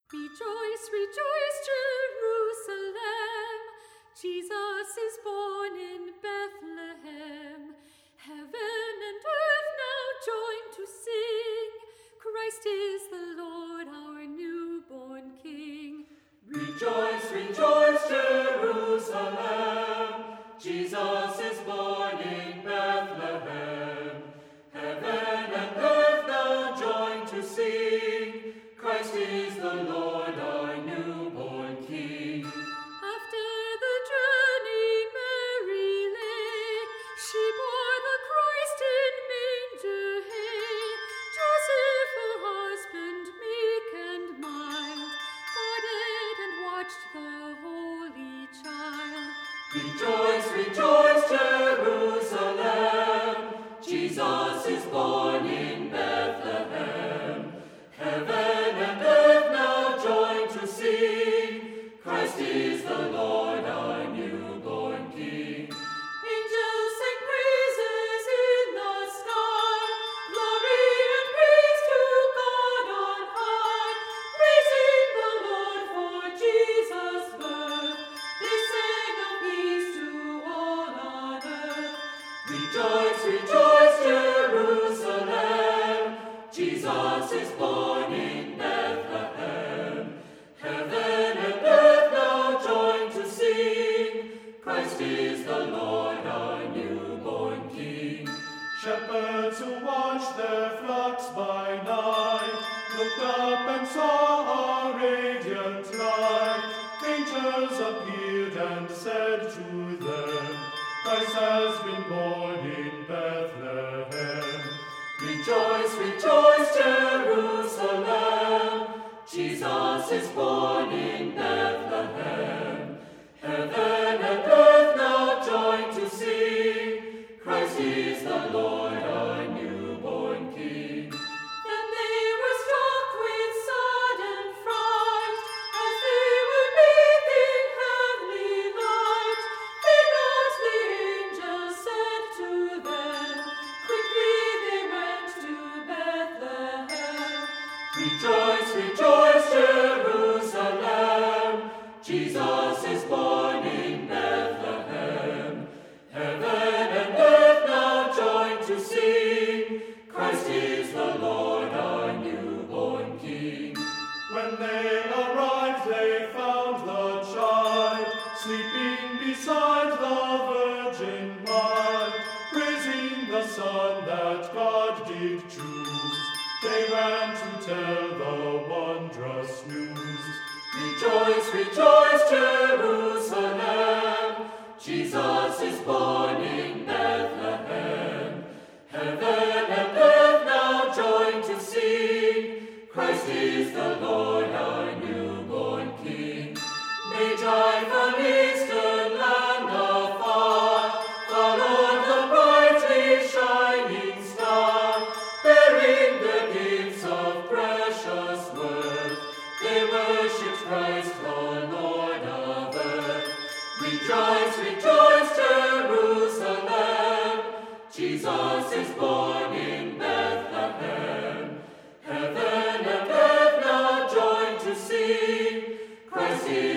Rejoice, rejoice, Jerusalem, Jesus is born in Bethlehem. Heaven and earth now join to sing, Christ is the Lord, our newborn King. Rejoice, rejoice, Jerusalem, Jesus is born in Bethlehem. Heaven and earth now join to sing, Christ is the Lord, our newborn King. After the journey Mary lay, she bore the Christ in manger hay. Joseph, her husband, meek and mild, guarded and watched the holy child. Rejoice, rejoice, Jerusalem, Jesus is born in Bethlehem. Heaven and earth now join to sing, Christ is the Lord, our newborn King. Angels sing praises in the sky, glory and praise to God on high, praising the Lord for Jesus' birth. They sing of peace to all on earth. Rejoice, rejoice, Jerusalem, Jesus is born in Bethlehem. Heaven and earth now join to sing, Christ is the Lord, our newborn King. Shepherds who watched their flocks by night looked up and saw a radiant light. Angels appeared and said to them, Christ has been born in Bethlehem. Rejoice, rejoice, Jerusalem, Jesus is born in Bethlehem. Heaven and earth now join to sing, Christ is the Lord, our newborn King. Then they were struck with sudden fright, as they were bathed in heavenly light. Fear not, the angel said to them, quickly they went to Bethlehem. Rejoice, rejoice, Jerusalem, Jesus is born in Bethlehem. Heaven and earth now join to sing, Christ is the Lord, our newborn King. When they arrived, they found the child sleeping beside the Virgin mild, praising the Son that God did choose. They ran to tell the wondrous news. Rejoice, rejoice, Jerusalem, Jesus is born in Bethlehem. Heaven and earth now join to sing, Christ is the Lord, our newborn King. Magi from eastern land afar followed the brightly shining star, bearing the gifts of precious worth. They worshipped Christ, the Lord of earth. Rejoice, rejoice, Jerusalem, Jesus is born in Bethlehem. Heaven and earth now join to sing, Christ is